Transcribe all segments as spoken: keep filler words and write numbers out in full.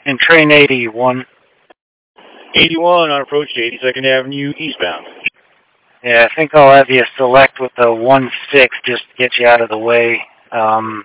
And train eighty-one. eighty-one on approach to eighty-second Avenue eastbound. Yeah, I think I'll have you select with the one six just to get you out of the way. Um,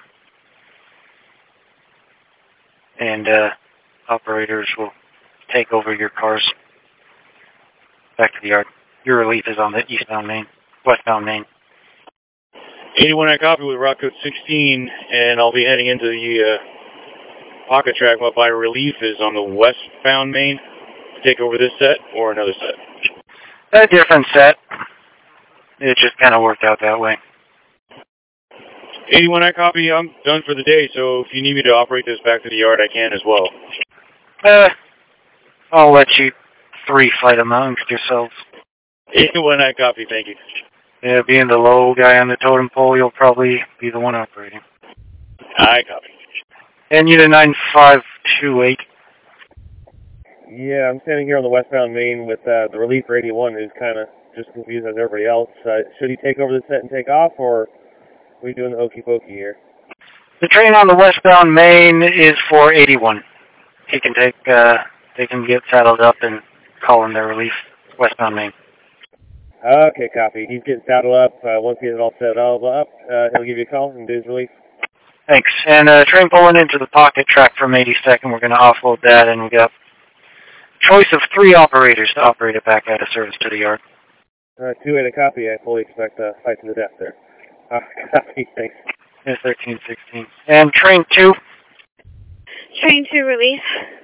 and uh, operators will take over your cars back to the yard. Your relief is on the eastbound main, westbound main. eighty-one, I copy with route code sixteen, and I'll be heading into the uh, pocket track while my relief is on the westbound main. Take over this set or another set? A different set. It just kind of worked out that way. eighty-one, I copy. I'm done for the day, so if you need me to operate this back to the yard, I can as well. Uh, I'll let you three fight amongst yourselves. eighty-one, I copy. Thank you. Yeah, being the low guy on the totem pole, you'll probably be the one operating. I copy. And unit nine five two eight. Yeah, I'm standing here on the westbound main with uh, the relief for eighty-one, who's kind of just confused as everybody else. Uh, should he take over the set and take off, or are we doing the okey pokey here? The train on the westbound main is for eighty-one. He can take, uh, they can get saddled up and call in their relief, westbound main. Okay, copy. He's getting saddled up. Uh, once he gets it all set all up, uh, he'll give you a call and do his relief. Thanks. And uh, train pulling into the pocket track from eighty-second. We're going to offload that, and we got choice of three operators to operate it back out of service to the yard. Uh, two way to copy. I fully expect a fight to the death there. Uh, copy. Thanks. Yeah, thirteen sixteen. And train two. Train two relief.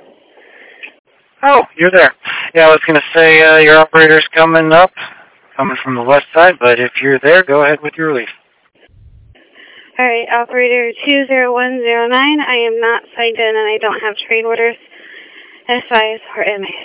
Oh, you're there. Yeah, I was going to say uh, your operator's coming up, coming from the west side, but if you're there, go ahead with your relief. All right, operator two zero one zero nine. I am not signed in and I don't have train orders, S Is, or M As.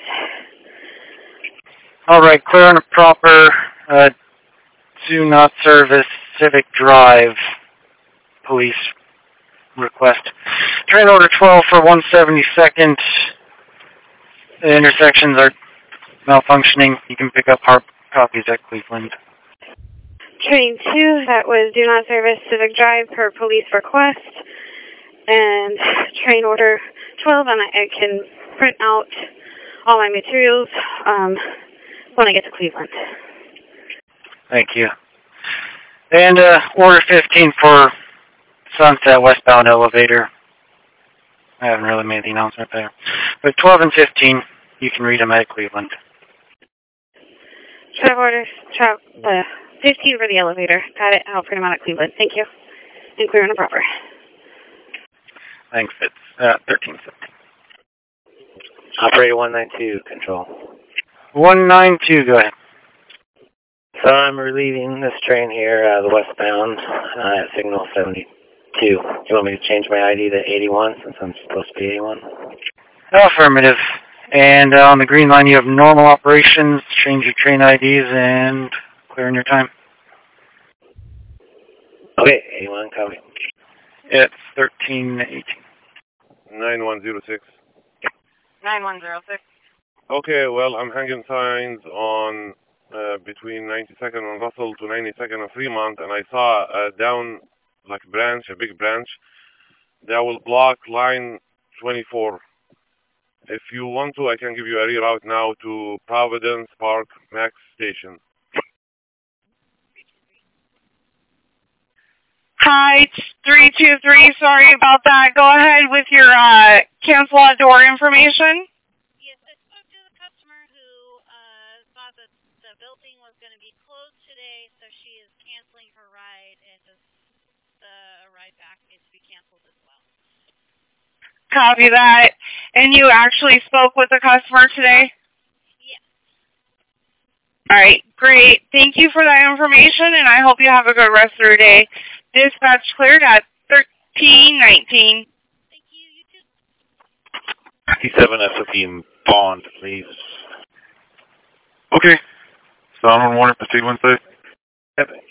All right, clear and proper. Uh, do not service Civic Drive. Police request. Train order twelve for one seventy-second. The intersections are malfunctioning. You can pick up hard copies at Cleveland. Train two, that was do not service Civic Drive per police request. And train order twelve, and I, I can print out all my materials um, when I get to Cleveland. Thank you. And uh, order fifteen for Sunset westbound elevator. I haven't really made the announcement there. But twelve and fifteen, you can read them at Cleveland. Travel orders, travel, uh, fifteen for the elevator. Got it. I'll print them out at Cleveland. Thank you. And clear and proper. Thanks, it's uh, thirteen fifteen. Operator one nine two, control. one nine two, go ahead. So I'm relieving this train here, uh, the westbound, uh, at signal seventy-two. You want me to change my I D to eighty-one since I'm supposed to be eighty-one? Affirmative. And uh, on the green line, you have normal operations. Change your train I Ds and clear in your time. Okay, eighty-one, copy. It's thirteen eighteen. nine one zero six. nine one zero six. Okay, well, I'm hanging signs on uh, between ninety-second and Russell to ninety-second and Fremont, and I saw a down, like branch, a big branch, that will block line twenty-four. If you want to, I can give you a reroute now to Providence Park Max Station. Hi, it's three two three. Sorry about that. Go ahead with your uh, cancel at door information. Yes, I spoke to the customer who uh, thought that the building was going to be closed today, so she is canceling her ride, and just the ride back needs to be canceled as well. Copy that. And you actually spoke with the customer today? Yes. All right, great. Thank you for that information, and I hope you have a good rest of your day. Dispatch cleared at thirteen nineteen. Thank you. You too. fifty-seven S O P Bond, please. Okay. Sound on warning, proceed Wednesday. Yep.